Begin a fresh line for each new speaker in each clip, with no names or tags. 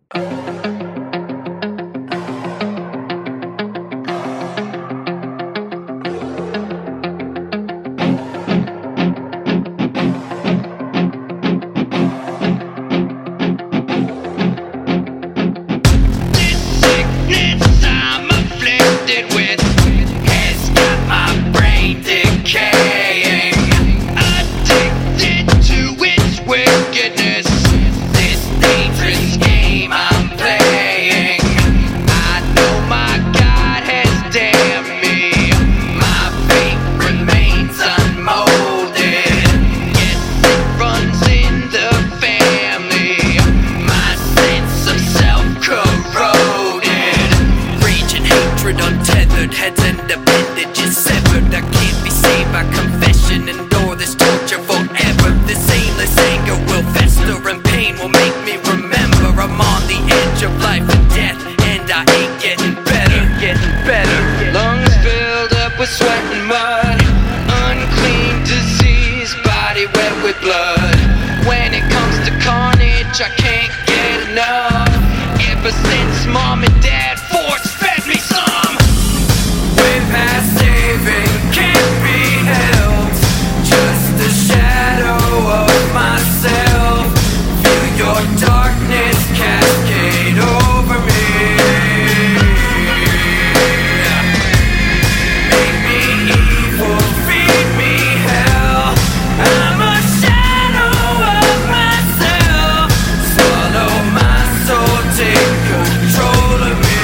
Heads independent, just severed. I can't be saved by confession. Endure this torture forever. This aimless anger will fester, and pain will make me remember I'm on the edge of life and death, and I ain't getting better.
Lungs filled up with sweat and mud, unclean disease, body wet with blood. When it comes to carnage, I can't get enough. Ever since mom and dad force-fed me some.
Way past saving, can't be helped. Just a shadow of myself. Feel your darkness cascade over me. Make me evil, feed me hell. I'm a shadow of myself. Swallow my soul, take control of me.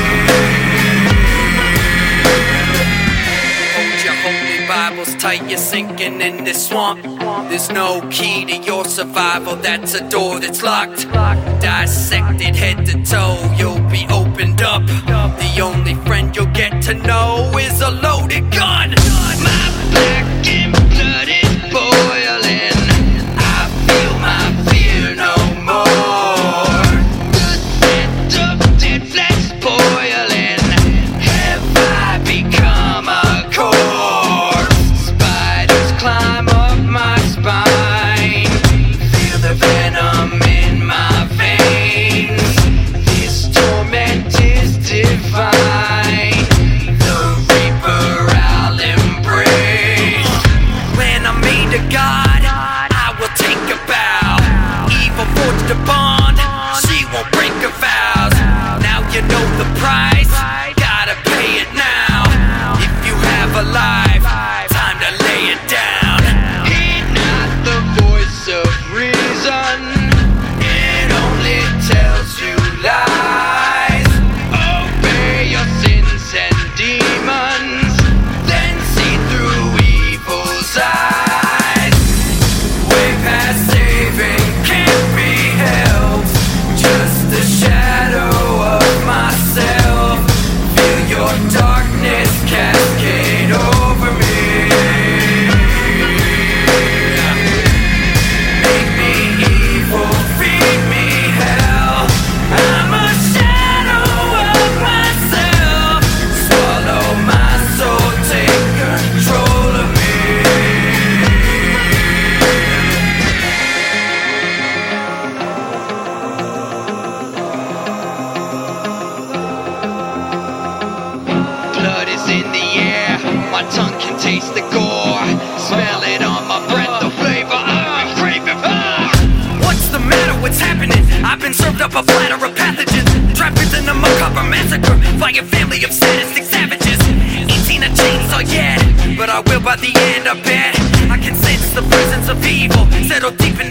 Holy Bible's tight, you're sinking in this swamp. There's no key to your survival, that's a door that's locked. Dissected head to toe, you'll be opened up. The only friend you'll get to know is a loaded gun.
My black and blood is boiling, I feel my fear no more. The scent of dead flesh boiling, have I become a corpse? Spiders climb up my spine, feel the venom in my veins. This torment is divine, the reaper I'll embrace.
When I'm made to God, I will take a bow. Evil forged a bond, she won't break her vows. Now you know the price, gotta pay it now. If you have a life, time to lay it down.
Heed not the voice of reason, it only tells you lies. Obey your sins and demons, then see through evil's eyes.
Way past saving, can't be helped. Just a shadow of myself. Feel your darkness cascade over me. Make me evil, feed me hell. I'm a shadow of myself. Swallow my soul, take control of me.
Blood is in the air, my tongue can taste the gore. Smell it on my breath, the flavor I've been craving for.
What's the matter? What's happening? I've been served up a platter of pathogens, trapped within a macabre massacre by a family of sadistic savages. Ain't seen a chainsaw yet, but I will by the end, I bet. I can sense the presence of evil settle deep